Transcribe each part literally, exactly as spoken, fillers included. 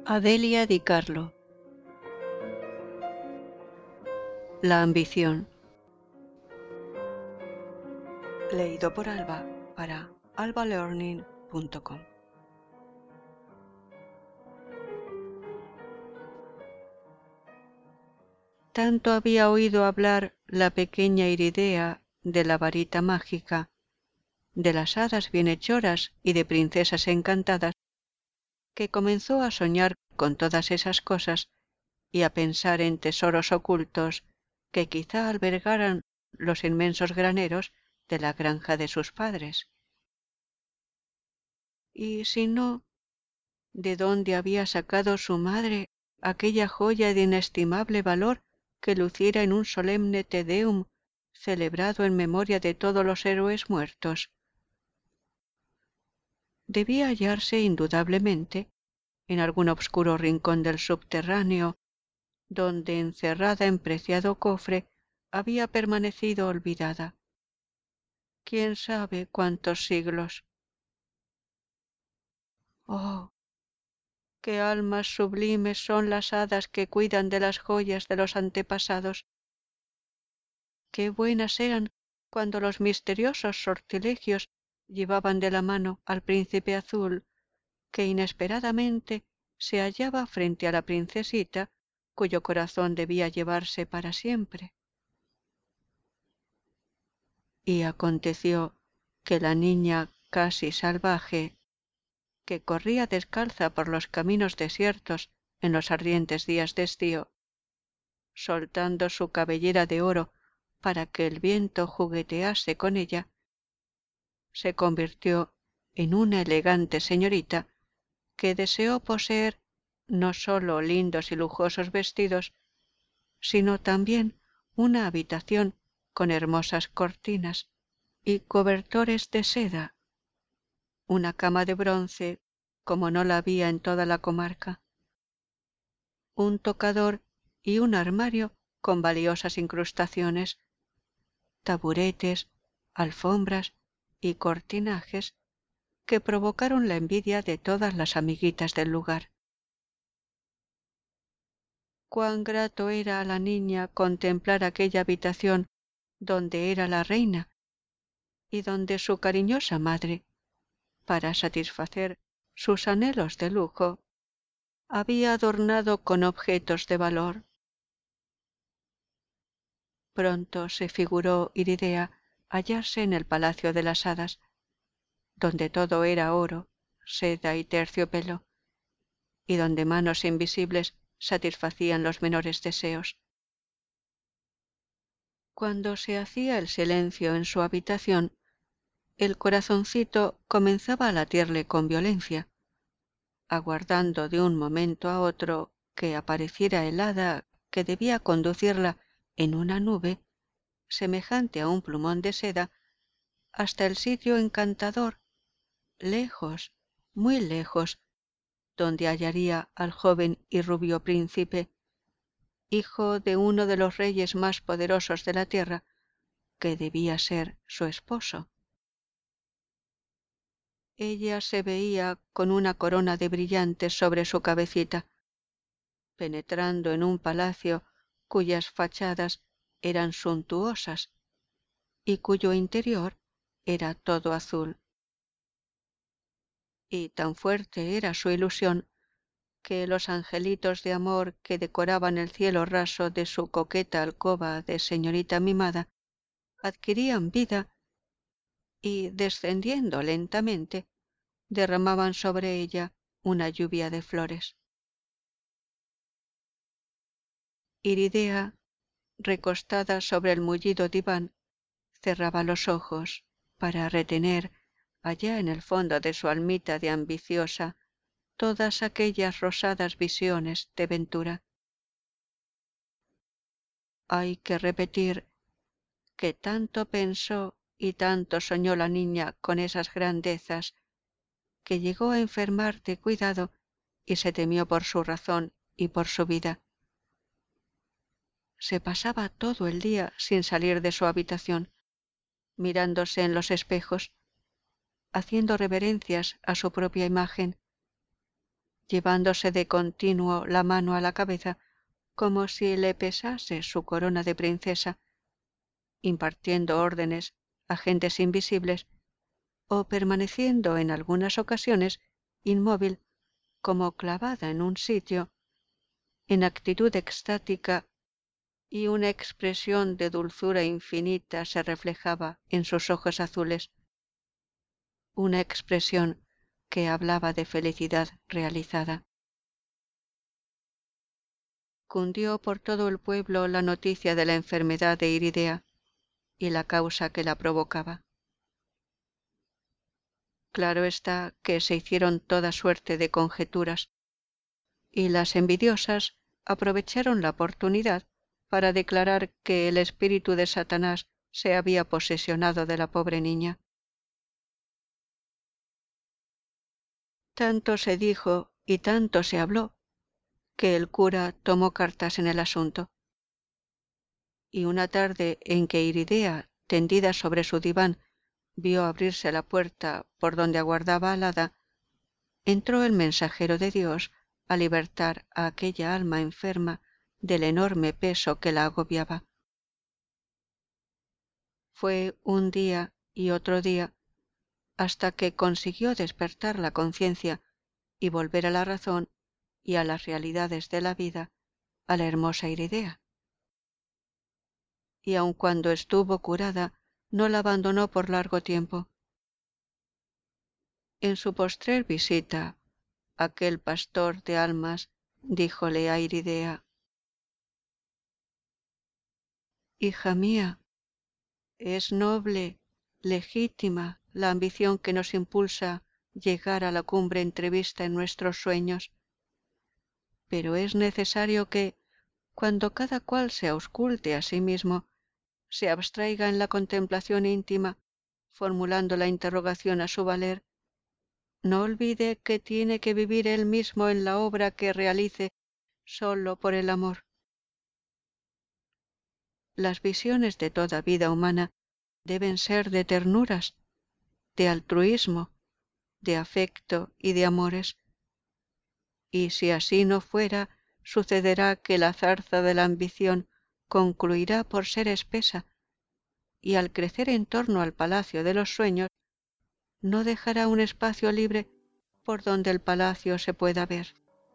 Adelia Di Carlo. La ambición. Leído por Alba para alba learning punto com. Tanto había oído hablar la pequeña Iridea de la varita mágica, de las hadas bienhechoras y de princesas encantadas, que comenzó a soñar con todas esas cosas y a pensar en tesoros ocultos que quizá albergaran los inmensos graneros de la granja de sus padres. Y si no, ¿de dónde había sacado su madre aquella joya de inestimable valor que luciera en un solemne Te Deum celebrado en memoria de todos los héroes muertos? Debía hallarse indudablemente en algún obscuro rincón del subterráneo, donde encerrada en preciado cofre había permanecido olvidada. ¿Quién sabe cuántos siglos? ¡Oh! ¡Qué almas sublimes son las hadas que cuidan de las joyas de los antepasados! ¡Qué buenas eran cuando los misteriosos sortilegios llevaban de la mano al príncipe azul, que inesperadamente se hallaba frente a la princesita cuyo corazón debía llevarse para siempre! Y aconteció que la niña casi salvaje, que corría descalza por los caminos desiertos en los ardientes días de estío, soltando su cabellera de oro para que el viento juguetease con ella, se convirtió en una elegante señorita que deseó poseer no sólo lindos y lujosos vestidos, sino también una habitación con hermosas cortinas y cobertores de seda, una cama de bronce como no la había en toda la comarca, un tocador y un armario con valiosas incrustaciones, taburetes, alfombras y cortinajes que provocaron la envidia de todas las amiguitas del lugar. Cuán grato era a la niña contemplar aquella habitación donde era la reina y donde su cariñosa madre, para satisfacer sus anhelos de lujo, había adornado con objetos de valor. Pronto se figuró Iridea hallarse en el palacio de las hadas, donde todo era oro, seda y terciopelo, y donde manos invisibles satisfacían los menores deseos. Cuando se hacía el silencio en su habitación, el corazoncito comenzaba a latirle con violencia, aguardando de un momento a otro que apareciera el hada que debía conducirla en una nube, semejante a un plumón de seda, hasta el sitio encantador, lejos, muy lejos, donde hallaría al joven y rubio príncipe, hijo de uno de los reyes más poderosos de la tierra, que debía ser su esposo. Ella se veía con una corona de brillantes sobre su cabecita, penetrando en un palacio cuyas fachadas eran suntuosas y cuyo interior era todo azul. Y tan fuerte era su ilusión que los angelitos de amor que decoraban el cielo raso de su coqueta alcoba de señorita mimada adquirían vida y, descendiendo lentamente, derramaban sobre ella una lluvia de flores. Iridea, recostada sobre el mullido diván, cerraba los ojos para retener, allá en el fondo de su almita de ambiciosa, todas aquellas rosadas visiones de ventura. Hay que repetir que tanto pensó y tanto soñó la niña con esas grandezas, que llegó a enfermar de cuidado y se temió por su razón y por su vida. Se pasaba todo el día sin salir de su habitación, mirándose en los espejos, haciendo reverencias a su propia imagen, llevándose de continuo la mano a la cabeza como si le pesase su corona de princesa, impartiendo órdenes a gentes invisibles o permaneciendo en algunas ocasiones inmóvil como clavada en un sitio, en actitud extática, y una expresión de dulzura infinita se reflejaba en sus ojos azules, una expresión que hablaba de felicidad realizada. Cundió por todo el pueblo la noticia de la enfermedad de Iridea y la causa que la provocaba. Claro está que se hicieron toda suerte de conjeturas, y las envidiosas aprovecharon la oportunidad para declarar que el espíritu de Satanás se había posesionado de la pobre niña. Tanto se dijo y tanto se habló que el cura tomó cartas en el asunto, y una tarde en que Iridea, tendida sobre su diván, vio abrirse la puerta por donde aguardaba al hada, entró el mensajero de Dios a libertar a aquella alma enferma del enorme peso que la agobiaba. Fue un día y otro día hasta que consiguió despertar la conciencia y volver a la razón y a las realidades de la vida a la hermosa Iridea. Y aun cuando estuvo curada, no la abandonó por largo tiempo. En su postrer visita, aquel pastor de almas díjole a Iridea: «Hija mía, es noble, legítima la ambición que nos impulsa llegar a la cumbre entrevista en nuestros sueños, pero es necesario que, cuando cada cual se ausculte a sí mismo, se abstraiga en la contemplación íntima, formulando la interrogación a su valer, no olvide que tiene que vivir él mismo en la obra que realice solo por el amor. Las visiones de toda vida humana deben ser de ternuras, de altruismo, de afecto y de amores. Y si así no fuera, sucederá que la zarza de la ambición concluirá por ser espesa, y al crecer en torno al palacio de los sueños, no dejará un espacio libre por donde el palacio se pueda ver».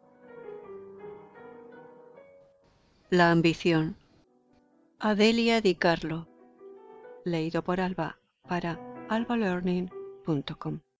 La ambición. Adelia Di Carlo. Leído por Alba para alba learning punto com.